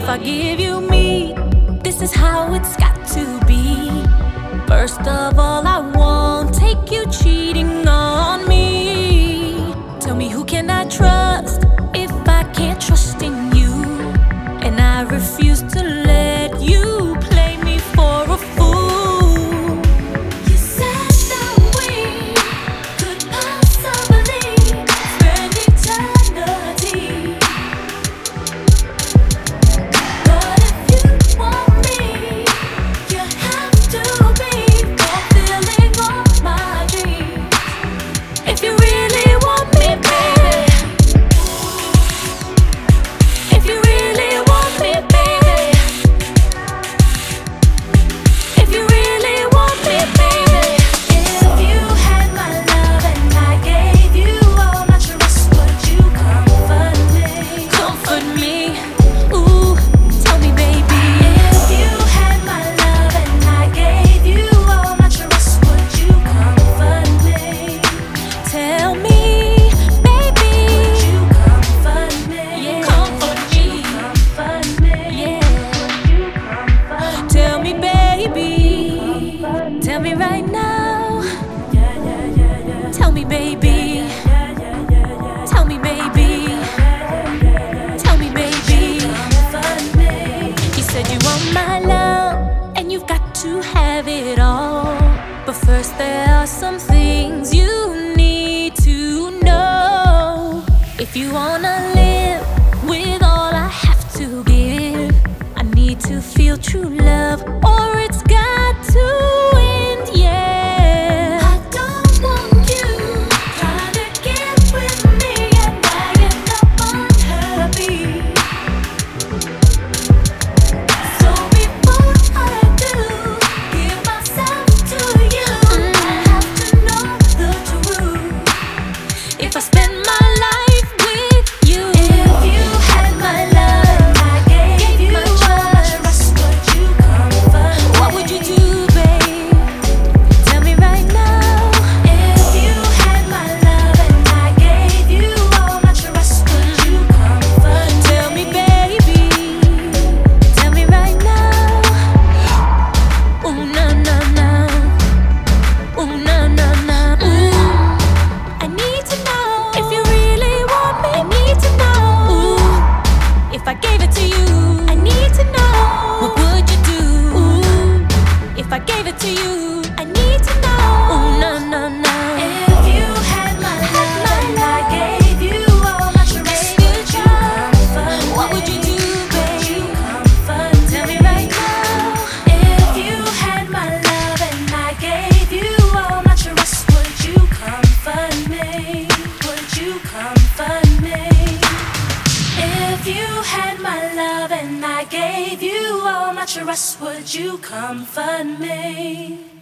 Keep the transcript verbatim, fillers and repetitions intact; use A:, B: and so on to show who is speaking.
A: If I give you me, this is how it's got to be. First of all, I won't take you cheating on me. Tell me, who can I trust if I can't trust in you? And I refuse to let you play me for a fool. You said that we could possibly spend eternity, but if you want me, you have to be fulfilling all my dreams. If you really want me, baby, if you really want me, baby, if you really want me, baby. If you had my love and I gave you all my trust, would you comfort me? Comfort me, ooh, tell me, baby. If you had my love and I gave you all my trust, would you comfort me? Tell me, baby. Would you comfort me? Yeah. Comfort me. Comfort me. Yeah. Would you comfort me? Tell me, baby. Tell me right now. Yeah, yeah, yeah, yeah. Tell me, baby. Yeah, yeah, yeah, yeah. Tell me, baby. Tell me, baby. Comfort me. You said you want my love, and you've got to have it all. But first, there are some things you need to know. If you wanna live with all I have to give, I need to feel true love, or it's got to end, yeah. I don't want you trying to get with me and I end up unhappy. So before I do give myself to you, I have to know the truth. If I spend my life with you, if you had my love, I gave you all my trust, would you comfort me? What would you do, babe? Tell me right now. If you had my love and I gave you all my trust, would you comfort me? Tell me, baby. Tell me right now. Ooh, na na na. Ooh, na na na. Ooh, I need to know if you really want me. I need to know. Ooh, if I gave it to you, I need to know. What would you do? Ooh, if I gave it to you, I need to know. Ooh, na na na. If you had my love and I gave you all my trust, would you comfort me? What would you do, babe? Comfort me. Tell me right now. If you had my love and I gave you all my trust, would you comfort me? Would you comfort me? If you had my love and I gave you all my trust, would you comfort me?